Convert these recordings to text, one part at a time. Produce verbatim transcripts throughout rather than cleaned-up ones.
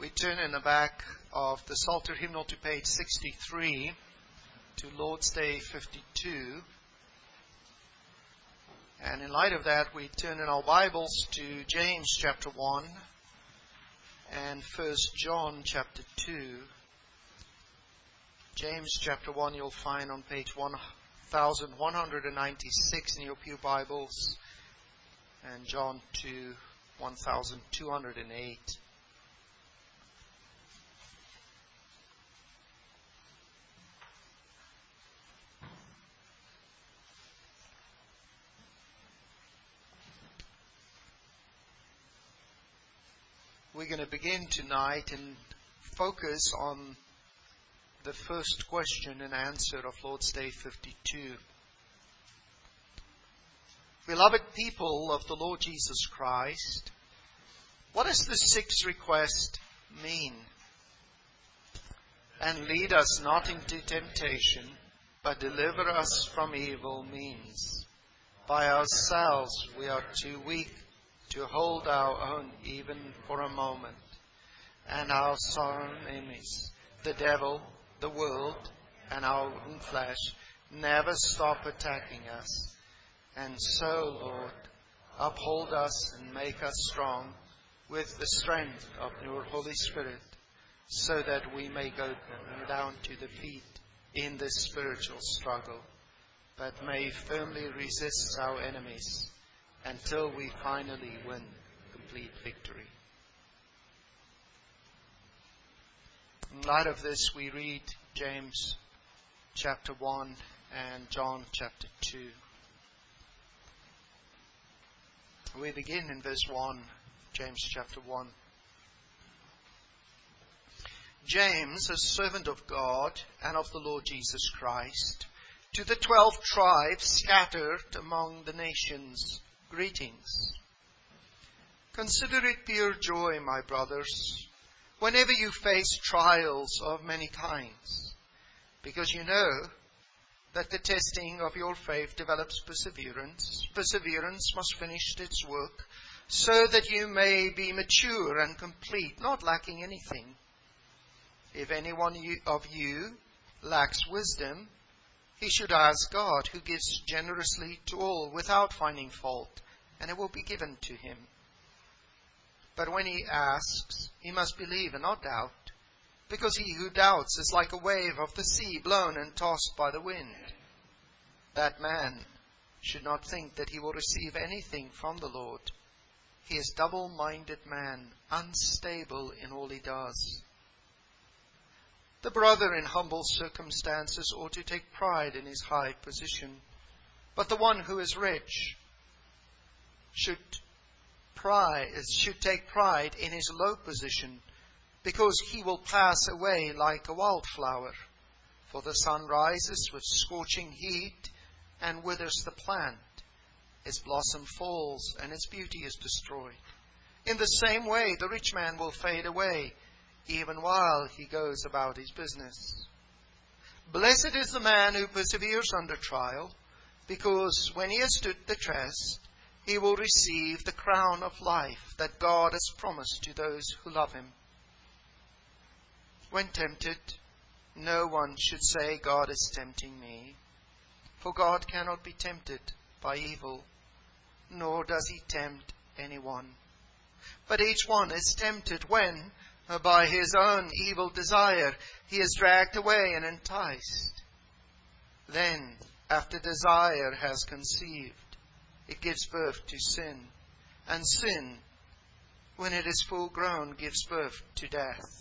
We turn in the back of the Psalter hymnal to page sixty-three, to Lord's Day fifty-two. And in light of that, we turn in our Bibles to James chapter one and First John chapter two. James chapter one you'll find on page one thousand one hundred ninety-six in your pew Bibles, and John two, one thousand two hundred eight. We're going to begin tonight and focus on the first question and answer of Lord's Day fifty-two. Beloved people of the Lord Jesus Christ, what does the sixth request mean? And lead us not into temptation, but deliver us from evil means. By ourselves we are too weak to hold our own even for a moment. And our sovereign enemies, the devil, the world, and our own flesh, never stop attacking us. And so, Lord, uphold us and make us strong with the strength of your Holy Spirit, so that we may go down to defeat in this spiritual struggle, but may firmly resist our enemies until we finally win complete victory. In light of this, we read James chapter one and John chapter two. We begin in verse one, James chapter one. James, a servant of God and of the Lord Jesus Christ, to the twelve tribes scattered among the nations, greetings. Consider it pure joy, my brothers, whenever you face trials of many kinds, because you know that the testing of your faith develops perseverance. Perseverance must finish its work, so that you may be mature and complete, not lacking anything. If anyone of you lacks wisdom, he should ask God, who gives generously to all without finding fault, and it will be given to him. But when he asks, he must believe and not doubt, because he who doubts is like a wave of the sea blown and tossed by the wind. That man should not think that he will receive anything from the Lord. He is double-minded man, unstable in all he does. The brother in humble circumstances ought to take pride in his high position, but the one who is rich should pride, should take pride in his low position, because he will pass away like a wildflower. For the sun rises with scorching heat and withers the plant. Its blossom falls and its beauty is destroyed. In the same way, the rich man will fade away, even while he goes about his business. Blessed is the man who perseveres under trial, because when he has stood the test, he will receive the crown of life that God has promised to those who love him. When tempted, no one should say, God is tempting me. For God cannot be tempted by evil, nor does he tempt anyone. But each one is tempted when, by his own evil desire, he is dragged away and enticed. Then, after desire has conceived, it gives birth to sin. And sin, when it is full grown, gives birth to death.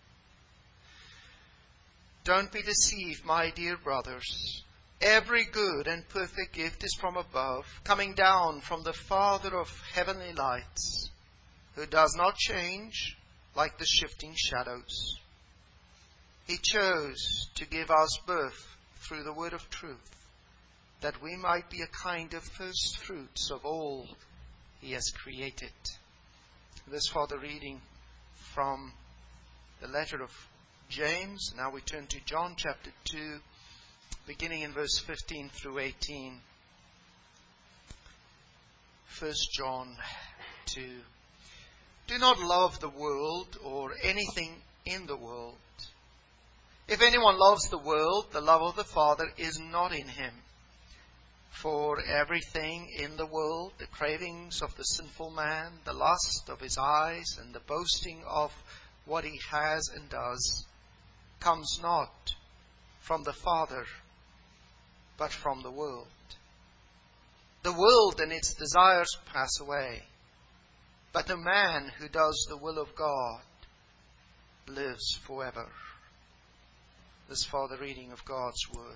Don't be deceived, my dear brothers. Every good and perfect gift is from above, coming down from the Father of heavenly lights, who does not change like the shifting shadows. He chose to give us birth through the word of truth, that we might be a kind of first fruits of all he has created. This for the reading from the letter of James. Now we turn to John chapter two, beginning in verse fifteen through eighteen. First John two. Do not love the world or anything in the world. If anyone loves the world, the love of the Father is not in him. For everything in the world, the cravings of the sinful man, the lust of his eyes, and the boasting of what he has and does, comes not from the Father, but from the world. The world and its desires pass away, but the man who does the will of God lives forever. This for the reading of God's Word.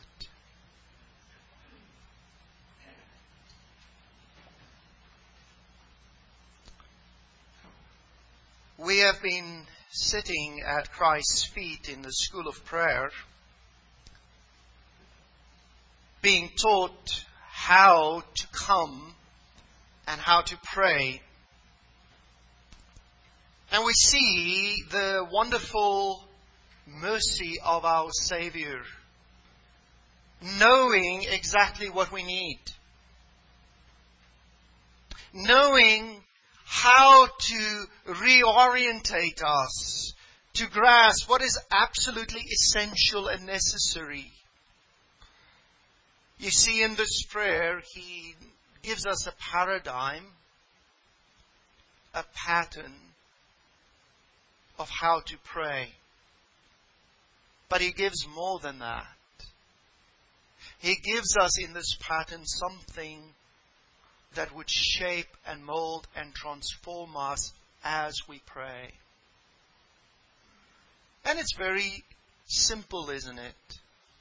We have been sitting at Christ's feet in the school of prayer, being taught how to come and how to pray. And we see the wonderful mercy of our Savior, knowing exactly what we need, knowing how to reorientate us to grasp what is absolutely essential and necessary. You see, in this prayer, He gives us a paradigm, a pattern of how to pray. But He gives more than that. He gives us in this pattern something that would shape and mold and transform us as we pray. And it's very simple, isn't it?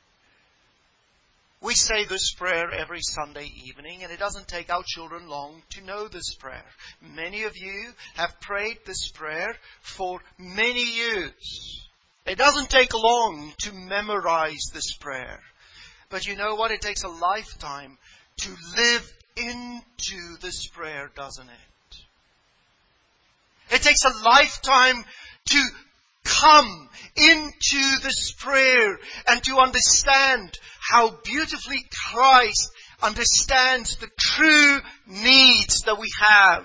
We say this prayer every Sunday evening, and it doesn't take our children long to know this prayer. Many of you have prayed this prayer for many years. It doesn't take long to memorize this prayer. But you know what? It takes a lifetime to live into this prayer, doesn't it? It takes a lifetime to come into this prayer and to understand how beautifully Christ understands the true needs that we have.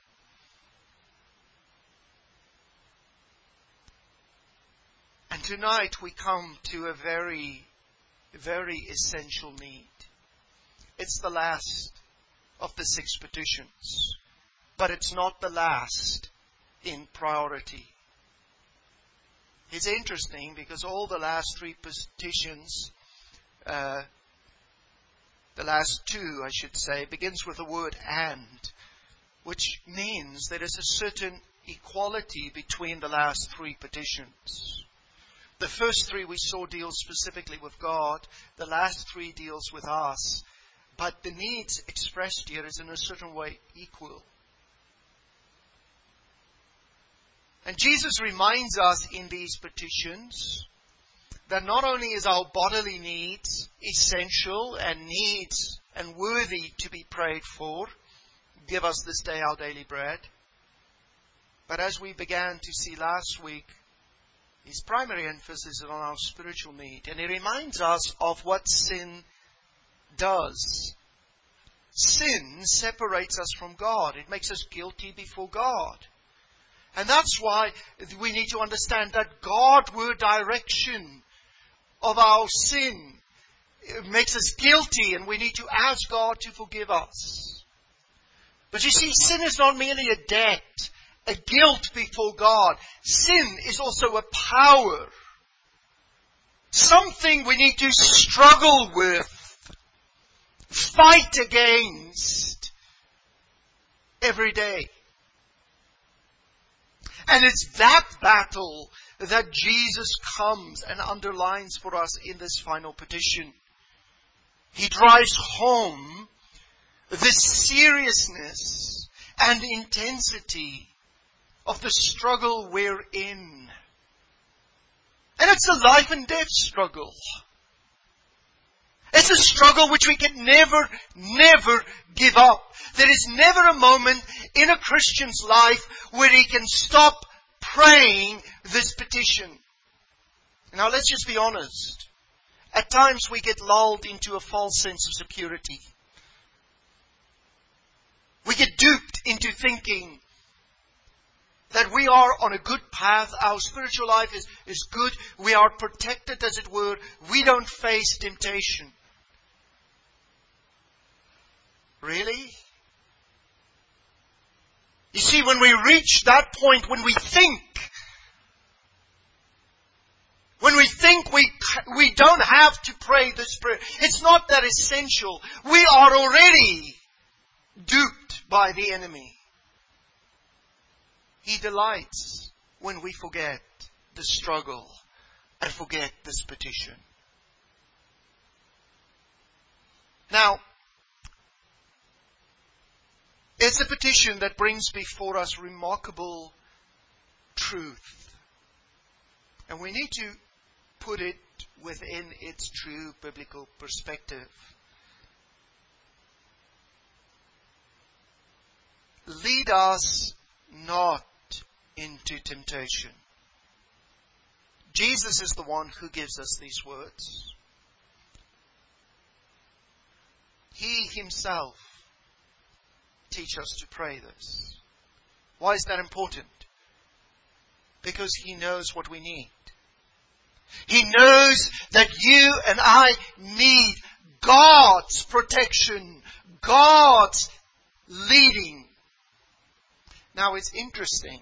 And tonight we come to a very, very essential need. It's the last of the six petitions, but it's not the last in priority. It's interesting because all the last three petitions, uh, the last two, I should say, begins with the word "and," which means there is a certain equality between the last three petitions. The first three we saw deal specifically with God. The last three deals with us. But the needs expressed here is in a certain way equal. And Jesus reminds us in these petitions that not only is our bodily needs essential and needs and worthy to be prayed for, give us this day our daily bread, but as we began to see last week, His primary emphasis is on our spiritual need. And He reminds us of what sin does. Sin separates us from God. It makes us guilty before God. And that's why we need to understand that Godward direction of our sin makes us guilty, and we need to ask God to forgive us. But you see, sin is not merely a debt, a guilt before God. Sin is also a power. Something we need to struggle with, fight against every day. And it's that battle that Jesus comes and underlines for us in this final petition. He drives home the seriousness and intensity of the struggle we're in. And it's a life and death struggle. It's a struggle which we can never, never give up. There is never a moment in a Christian's life where he can stop praying this petition. Now let's just be honest. At times we get lulled into a false sense of security. We get duped into thinking that we are on a good path. Our spiritual life is, is good. We are protected, as it were. We don't face temptation. Really? You see, when we reach that point, when we think, when we think we, we don't have to pray this prayer, it's not that essential. We are already duped by the enemy. He delights when we forget the struggle and forget this petition. Now, it's a petition that brings before us remarkable truth. And we need to put it within its true biblical perspective. Lead us not into temptation. Jesus is the one who gives us these words. He himself teaches us to pray this. Why is that important? Because he knows what we need. He knows that you and I need God's protection, God's leading. Now it's interesting.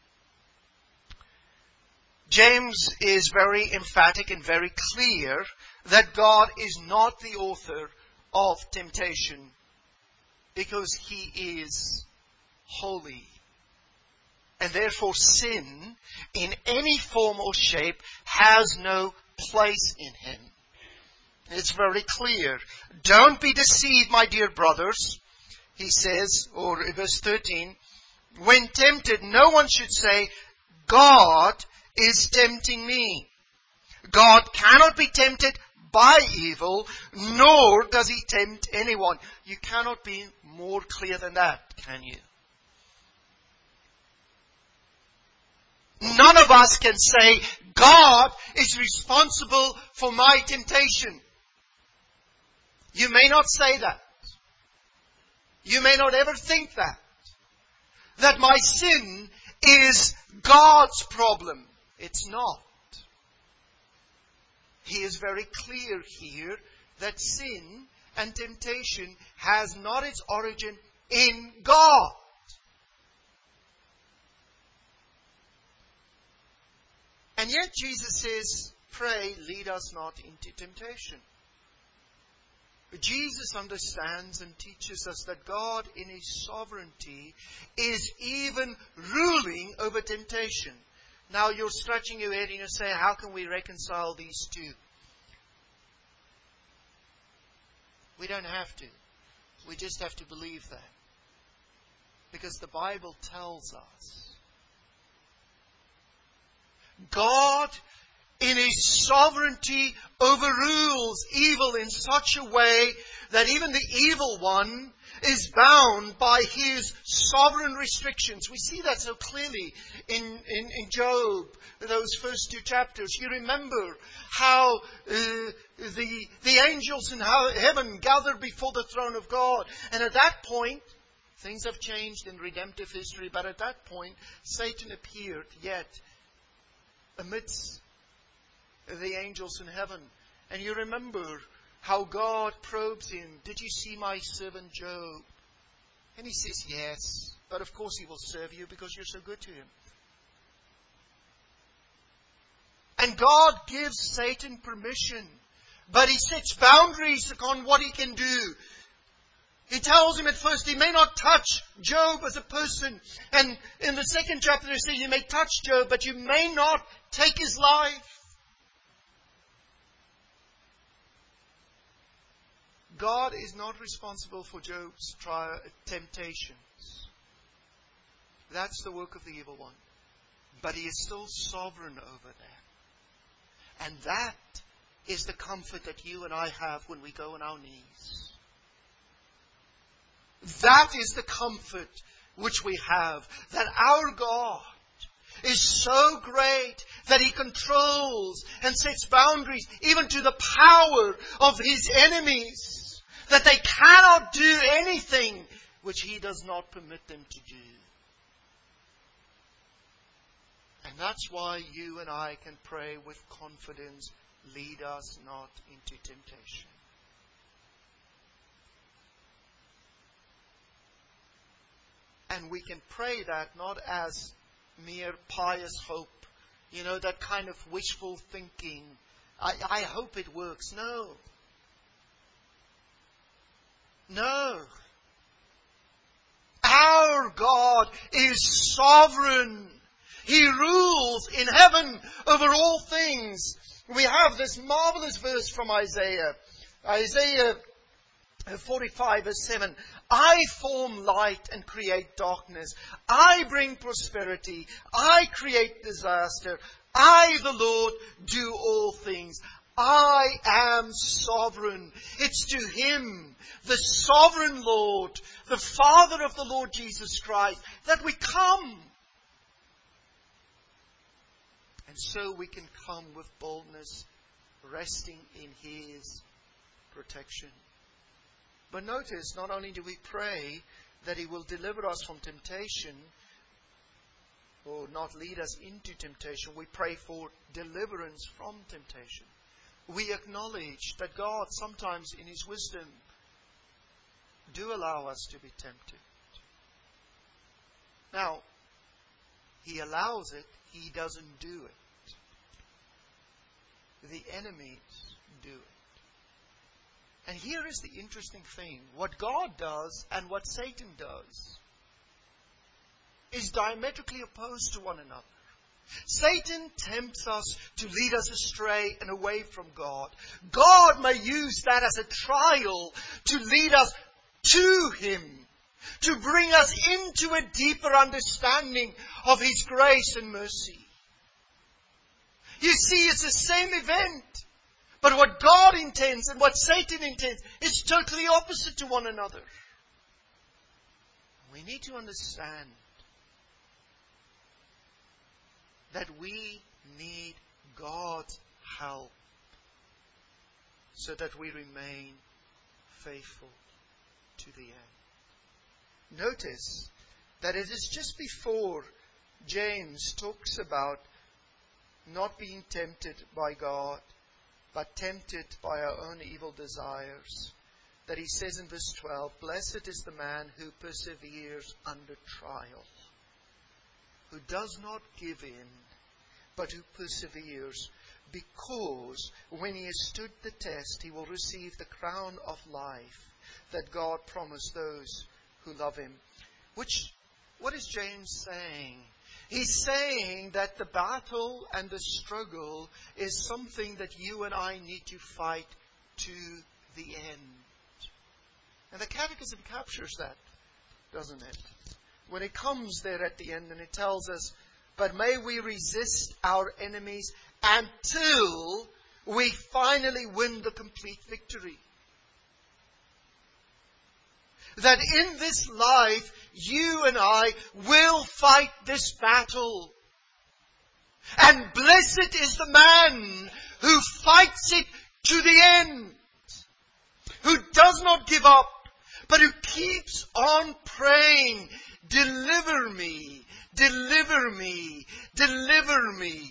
James is very emphatic and very clear that God is not the author of temptation because He is holy. And therefore sin in any form or shape has no place in Him. It's very clear. Don't be deceived, my dear brothers, he says, or verse thirteen, when tempted, no one should say, God is tempting me. God cannot be tempted by evil, nor does He tempt anyone. You cannot be more clear than that, can you? None of us can say, God is responsible for my temptation. You may not say that. You may not ever think that. That my sin is God's problem. It's not. He is very clear here that sin and temptation has not its origin in God. And yet Jesus says, pray, lead us not into temptation. Jesus understands and teaches us that God in His sovereignty is even ruling over temptation. Now you're scratching your head and you say, how can we reconcile these two? We don't have to. We just have to believe that. Because the Bible tells us God in His sovereignty overrules evil in such a way that even the evil one is bound by His sovereign restrictions. We see that so clearly in, in, in Job, those first two chapters. You remember how uh, the, the angels in heaven gathered before the throne of God. And at that point, things have changed in redemptive history, but at that point, Satan appeared yet amidst the angels in heaven. And you remember how God probes him. Did you see my servant Job? And he says, yes. But of course he will serve you because you're so good to him. And God gives Satan permission. But He sets boundaries on what he can do. He tells him at first he may not touch Job as a person. And in the second chapter they say you may touch Job, but you may not take his life. God is not responsible for Job's trial, temptations. That's the work of the evil one. But He is still sovereign over that. And that is the comfort that you and I have when we go on our knees. That is the comfort which we have. That our God is so great that He controls and sets boundaries even to the power of His enemies. That they cannot do anything which He does not permit them to do. And that's why you and I can pray with confidence, lead us not into temptation. And we can pray that not as mere pious hope, you know, that kind of wishful thinking. I, I hope it works. No. No. Our God is sovereign. He rules in heaven over all things. We have this marvelous verse from Isaiah. Isaiah forty-five verse seven. I form light and create darkness. I bring prosperity. I create disaster. I, the Lord, do all things. I am sovereign. It's to Him, the sovereign Lord, the Father of the Lord Jesus Christ, that we come. And so we can come with boldness, resting in His protection. But notice, not only do we pray that He will deliver us from temptation, or not lead us into temptation, we pray for deliverance from temptation. We acknowledge that God sometimes in His wisdom do allow us to be tempted. Now, He allows it, He doesn't do it. The enemies do it. And here is the interesting thing. What God does and what Satan does is diametrically opposed to one another. Satan tempts us to lead us astray and away from God. God may use that as a trial to lead us to Him, to bring us into a deeper understanding of His grace and mercy. You see, it's the same event. But what God intends and what Satan intends is totally opposite to one another. We need to understand that we need God's help so that we remain faithful to the end. Notice that it is just before James talks about not being tempted by God, but tempted by our own evil desires, that he says in verse twelve, blessed is the man who perseveres under trial, who does not give in, but who perseveres, because when he has stood the test, he will receive the crown of life that God promised those who love Him. Which, what is James saying? He's saying that the battle and the struggle is something that you and I need to fight to the end. And the Catechism captures that, doesn't it? When it comes there at the end and it tells us, but may we resist our enemies until we finally win the complete victory. That in this life, you and I will fight this battle. And blessed is the man who fights it to the end. Who does not give up, but who keeps on praying, deliver me, deliver me, deliver me.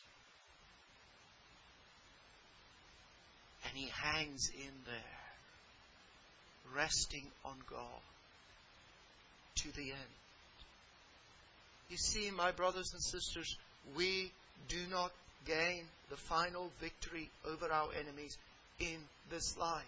And he hangs in there, resting on God to the end. You see, my brothers and sisters, we do not gain the final victory over our enemies in this life.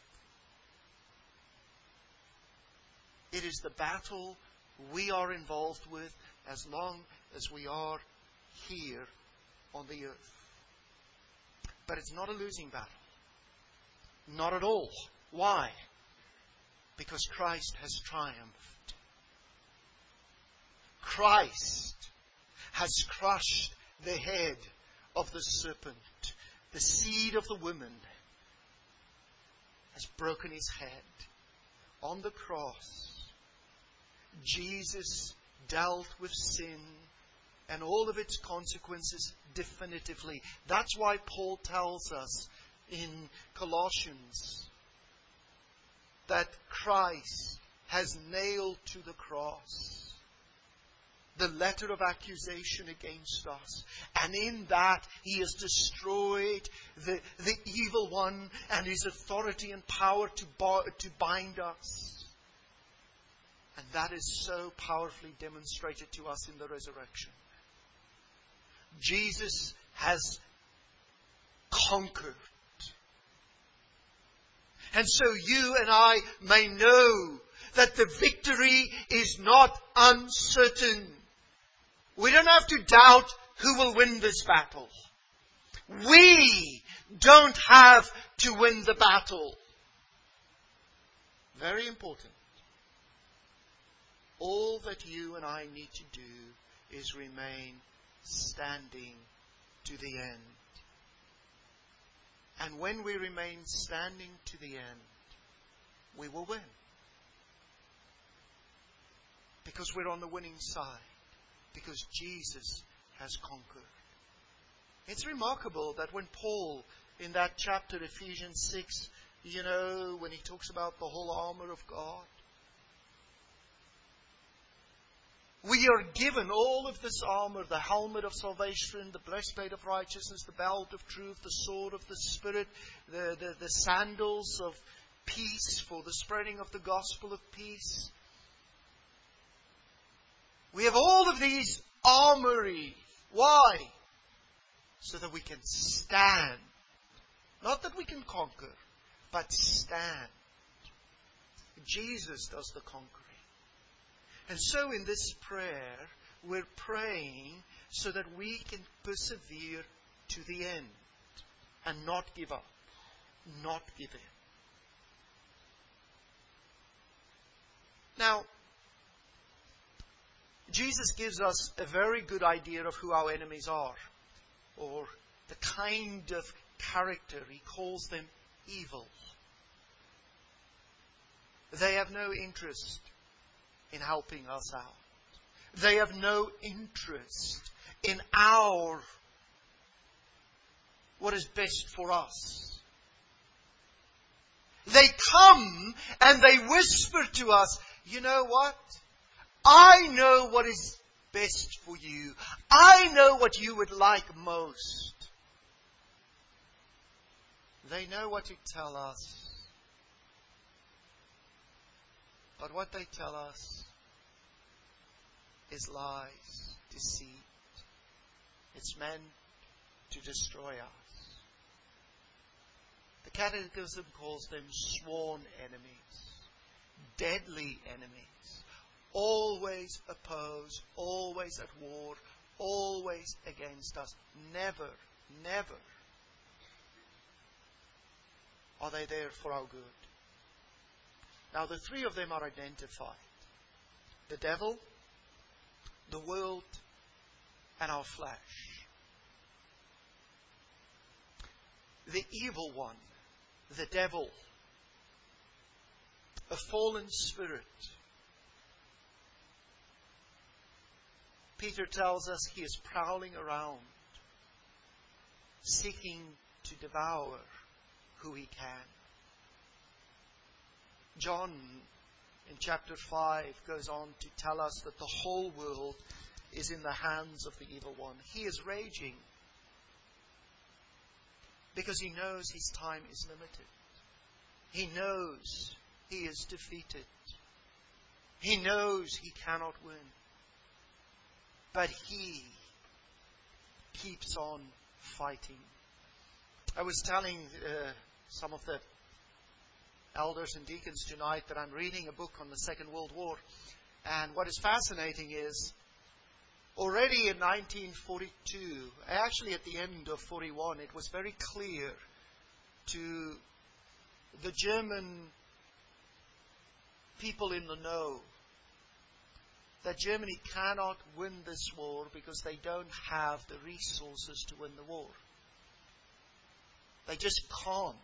It is the battle we are involved with as long as we are here on the earth. But it's not a losing battle. Not at all. Why? Because Christ has triumphed. Christ has crushed the head of the serpent. The seed of the woman has broken his head. On the cross, Jesus dealt with sin and all of its consequences definitively. That's why Paul tells us in Colossians that Christ has nailed to the cross the letter of accusation against us. And in that, He has destroyed the, the evil one and his authority and power to, bo- to bind us. And that is so powerfully demonstrated to us in the resurrection. Jesus has conquered. And so you and I may know that the victory is not uncertain. We don't have to doubt who will win this battle. We don't have to win the battle. Very important. All that you and I need to do is remain standing to the end. And when we remain standing to the end, we will win. Because we're on the winning side. Because Jesus has conquered. It's remarkable that when Paul, in that chapter, Ephesians six, you know, when he talks about the whole armor of God, we are given all of this armor, the helmet of salvation, the breastplate of righteousness, the belt of truth, the sword of the Spirit, the, the, the sandals of peace for the spreading of the gospel of peace. We have all of these armory. Why? So that we can stand. Not that we can conquer, but stand. Jesus does the conquering. And so in this prayer, we're praying so that we can persevere to the end and not give up, not give in. Now, Jesus gives us a very good idea of who our enemies are, or the kind of character. He calls them evil. They have no interest in helping us out. They have no interest in our, what is best for us. They come and they whisper to us, you know what? I know what is best for you. I know what you would like most. They know what to tell us. But what they tell us is lies, deceit. It's meant to destroy us. The Catechism calls them sworn enemies, deadly enemies. Always opposed, always at war, always against us. Never, never are they there for our good. Now the three of them are identified. The devil, the world, and our flesh. The evil one, the devil, a fallen spirit. Peter tells us he is prowling around, seeking to devour who he can. John, in chapter five, goes on to tell us that the whole world is in the hands of the evil one. He is raging because he knows his time is limited. He knows he is defeated. He knows he cannot win. But he keeps on fighting. I was telling uh, some of the elders and deacons tonight that I'm reading a book on the Second World War. And what is fascinating is, already in nineteen forty-two, actually at the end of forty-one, it was very clear to the German people in the know that Germany cannot win this war because they don't have the resources to win the war. They just can't.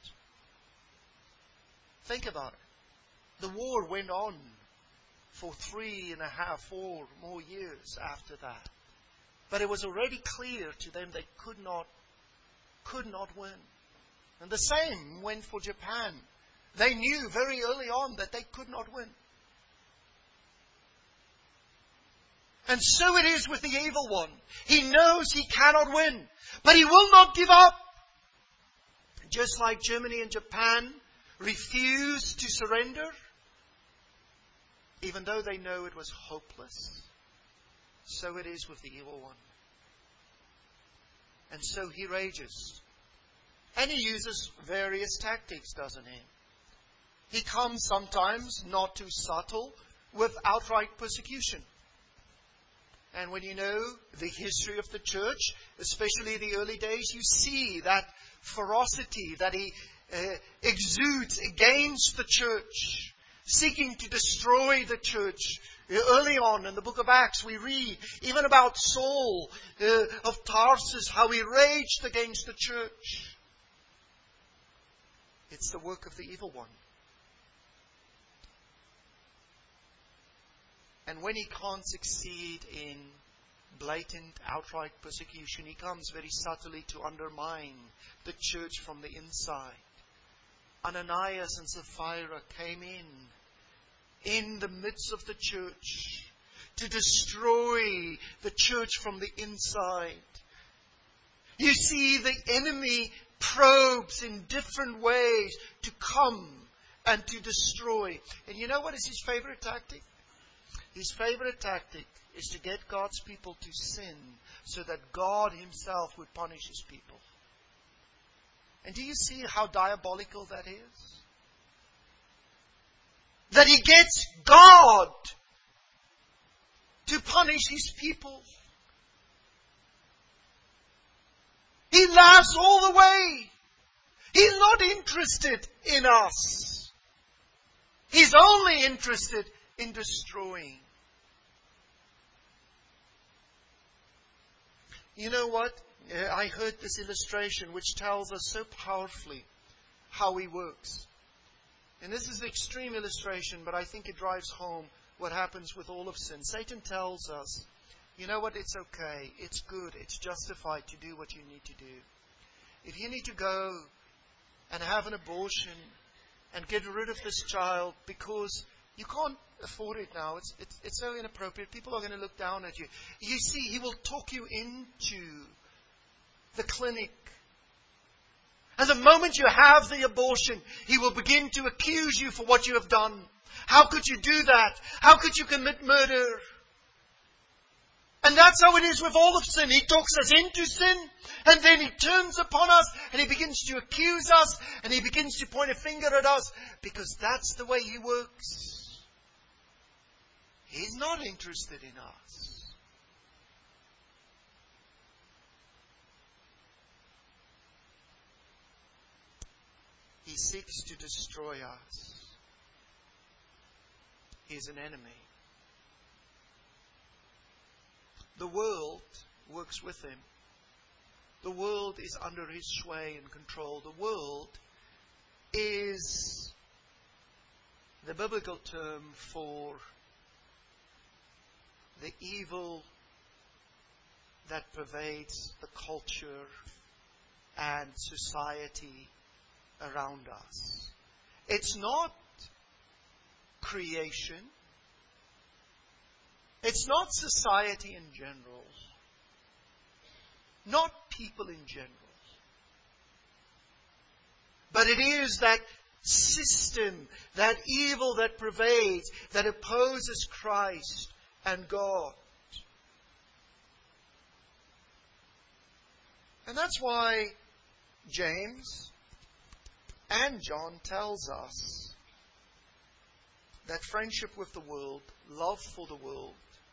Think about it. The war went on for three and a half, four more years after that. But it was already clear to them they could not, could not win. And the same went for Japan. They knew very early on that they could not win. And so it is with the evil one. He knows he cannot win, but he will not give up. Just like Germany and Japan refused to surrender, even though they know it was hopeless, so it is with the evil one. And so he rages. And he uses various tactics, doesn't he? He comes sometimes, not too subtle, with outright persecution. And when you know the history of the church, especially the early days, you see that ferocity that he uh, exudes against the church, seeking to destroy the church. Early on in the book of Acts, we read even about Saul uh, of Tarsus, how he raged against the church. It's the work of the evil one. And when he can't succeed in blatant, outright persecution, he comes very subtly to undermine the church from the inside. Ananias and Sapphira came in, in the midst of the church, to destroy the church from the inside. You see, the enemy probes in different ways to come and to destroy. And you know what is his favorite tactic? His favorite tactic is to get God's people to sin so that God himself would punish his people. And do you see how diabolical that is? That he gets God to punish his people. He laughs all the way. He's not interested in us. He's only interested in destroying. You know what? I heard this illustration which tells us so powerfully how he works. And this is an extreme illustration, but I think it drives home what happens with all of sin. Satan tells us, you know what? It's okay. It's good. It's justified to do what you need to do. If you need to go and have an abortion and get rid of this child because you can't afford it now. It's, it's, it's so inappropriate. People are going to look down at you. You see, he will talk you into the clinic. And the moment you have the abortion, he will begin to accuse you for what you have done. How could you do that? How could you commit murder? And that's how it is with all of sin. He talks us into sin, and then he turns upon us, and he begins to accuse us, and he begins to point a finger at us, because that's the way he works. He's not interested in us. He seeks to destroy us. He's an enemy. The world works with him. The world is under his sway and control. The world is the biblical term for the evil that pervades the culture and society around us. It's not creation. It's not society in general. Not people in general. But it is that system, that evil that pervades, that opposes Christ and God. And that's why James and John tells us that friendship with the world, love for the world,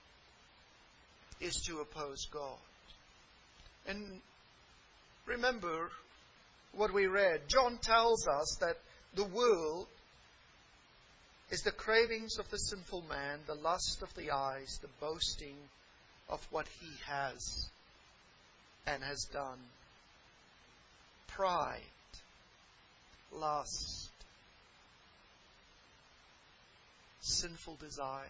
is to oppose God. And remember what we read. John tells us that the world is the cravings of the sinful man, the lust of the eyes, the boasting of what he has and has done. Pride, lust, sinful desires.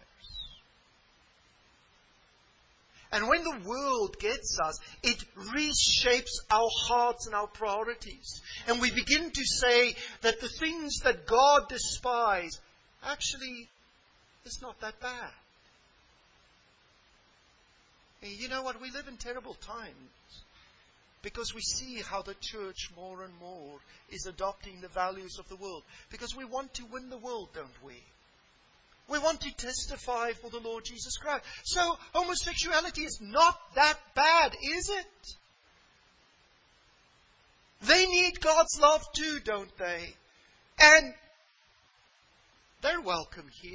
And when the world gets us, it reshapes our hearts and our priorities. And we begin to say that the things that God despises actually is not that bad. And you know what? We live in terrible times because we see how the church more and more is adopting the values of the world. Because we want to win the world, don't we? We want to testify for the Lord Jesus Christ. So homosexuality is not that bad, is it? They need God's love too, don't they? And they're welcome here.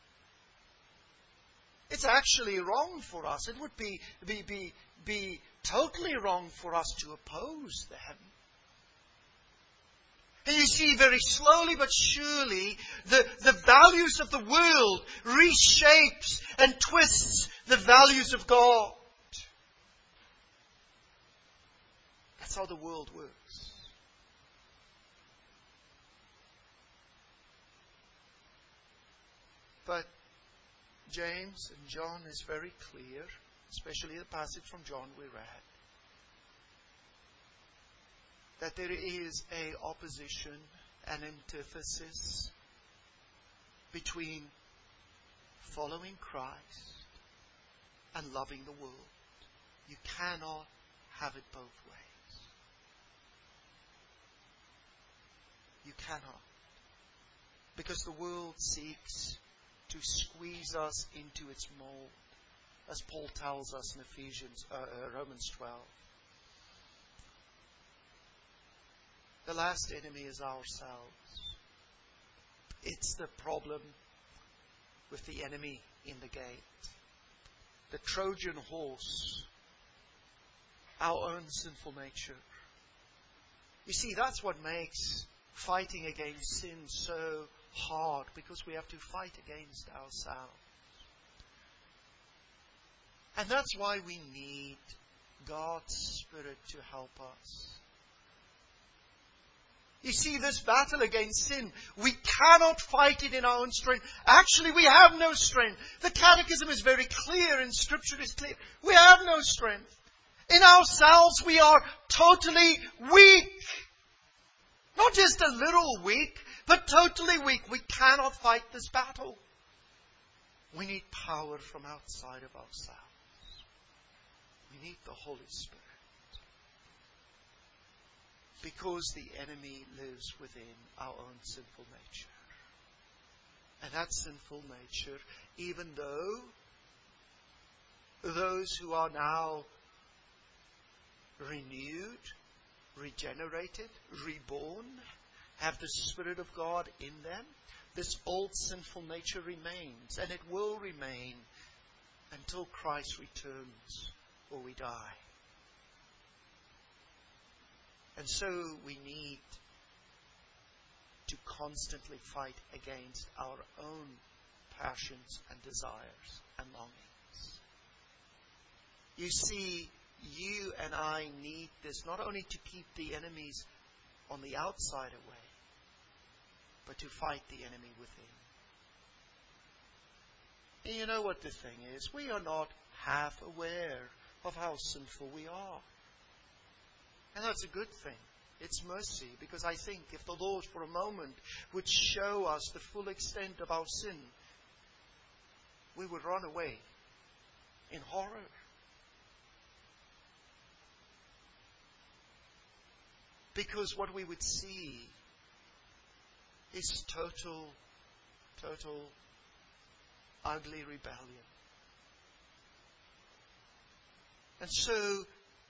It's actually wrong for us. It would be, be, be, be totally wrong for us to oppose them. And you see, very slowly but surely, the, the values of the world reshapes and twists the values of God. That's how the world works. But James and John is very clear, especially the passage from John we read, that there is a opposition, an antithesis between following Christ and loving the world. You cannot have it both ways. You cannot. Because the world seeks to squeeze us into its mold, as Paul tells us in Ephesians, uh, uh, Romans twelve. The last enemy is ourselves. It's the problem with the enemy in the gate. The Trojan horse, our own sinful nature. You see, that's what makes fighting against sin so hard, because we have to fight against ourselves. And that's why we need God's Spirit to help us. You see, this battle against sin, we cannot fight it in our own strength. Actually, we have no strength. The Catechism is very clear and Scripture is clear. We have no strength. In ourselves, we are totally weak. Not just a little weak, but totally weak. We cannot fight this battle. We need power from outside of ourselves. We need the Holy Spirit. Because the enemy lives within our own sinful nature. And that sinful nature, even though those who are now renewed, regenerated, reborn, have the Spirit of God in them, this old sinful nature remains, and it will remain until Christ returns or we die. And so we need to constantly fight against our own passions and desires and longings. You see, you and I need this not only to keep the enemies on the outside away, but to fight the enemy within. And you know what the thing is? We are not half aware of how sinful we are. And that's a good thing. It's mercy, because I think if the Lord for a moment would show us the full extent of our sin, we would run away in horror. Because what we would see is total, total, ugly rebellion. And so,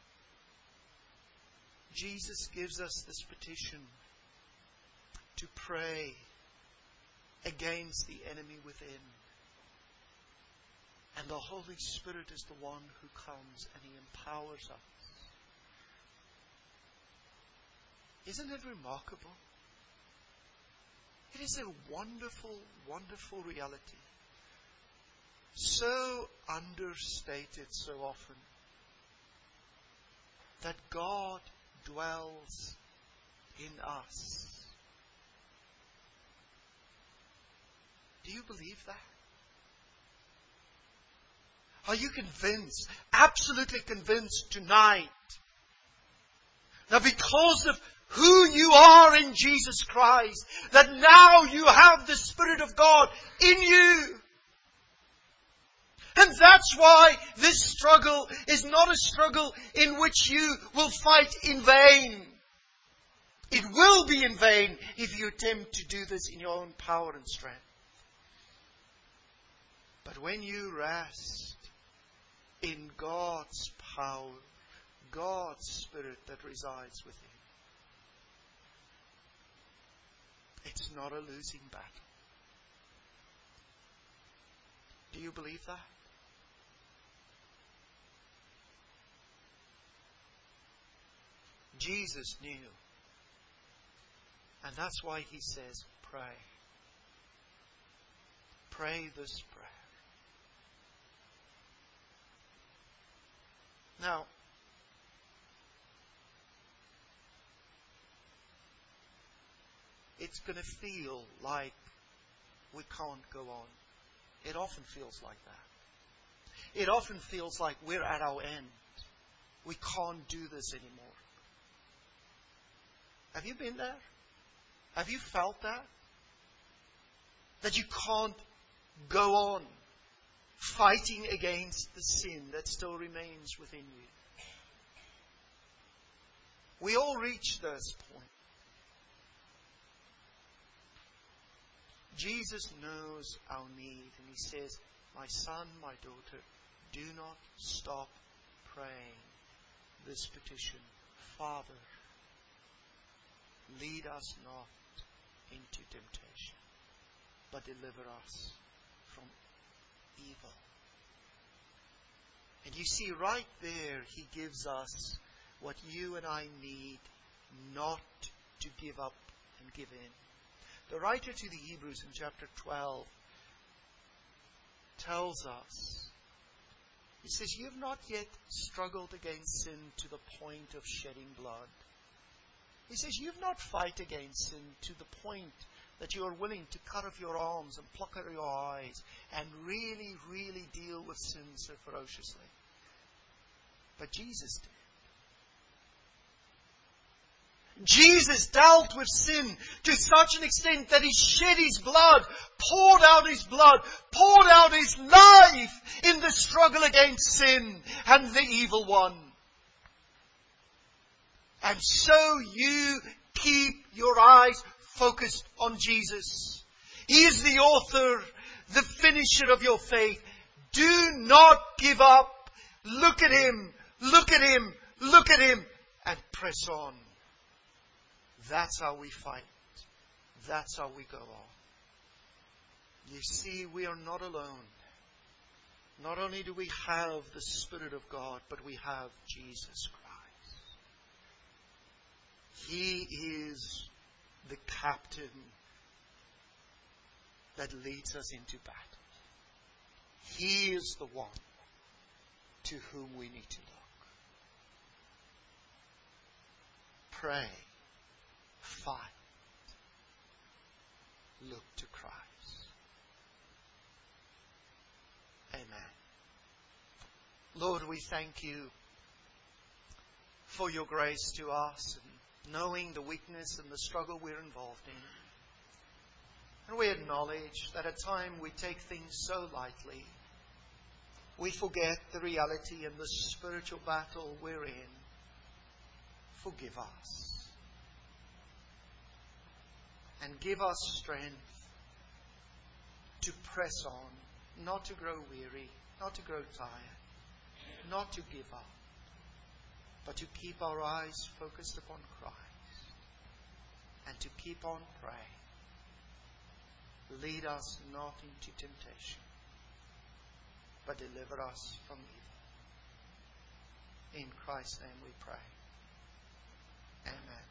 Jesus gives us this petition to pray against the enemy within. And the Holy Spirit is the one who comes and He empowers us. Isn't it remarkable? It is a wonderful, wonderful reality. So understated so often. That God dwells in us. Do you believe that? Are you convinced, absolutely convinced tonight, that because of who you are in Jesus Christ, that now you have the Spirit of God in you? And that's why this struggle is not a struggle in which you will fight in vain. It will be in vain if you attempt to do this in your own power and strength. But when you rest in God's power, God's Spirit that resides within, it's not a losing battle. Do you believe that? Jesus knew. And that's why He says, pray. Pray this prayer. Now, it's going to feel like we can't go on. It often feels like that. It often feels like we're at our end. We can't do this anymore. Have you been there? Have you felt that? That you can't go on fighting against the sin that still remains within you. We all reach this point. Jesus knows our need, and He says, my son, my daughter, do not stop praying this petition. Father, lead us not into temptation, but deliver us from evil. And you see, right there, He gives us what you and I need not to give up and give in. The writer to the Hebrews in chapter twelve tells us, he says, you have not yet struggled against sin to the point of shedding blood. He says, you have not fight against sin to the point that you are willing to cut off your arms and pluck out your eyes and really, really deal with sin so ferociously. But Jesus did. Jesus dealt with sin to such an extent that He shed His blood, poured out His blood, poured out His life in the struggle against sin and the evil one. And so you keep your eyes focused on Jesus. He is the author, the finisher of your faith. Do not give up. Look at Him, look at Him, look at Him, and press on. That's how we fight. That's how we go on. You see, we are not alone. Not only do we have the Spirit of God, but we have Jesus Christ. He is the captain that leads us into battle. He is the one to whom we need to look. Pray. Fight. Look to Christ. Amen. Lord, we thank You for Your grace to us, and knowing the weakness and the struggle we're involved in. And we acknowledge that at times we take things so lightly. We forget the reality and the spiritual battle we're in. Forgive us. And give us strength to press on, not to grow weary, not to grow tired, not to give up, but to keep our eyes focused upon Christ and to keep on praying. Lead us not into temptation, but deliver us from evil. In Christ's name we pray. Amen.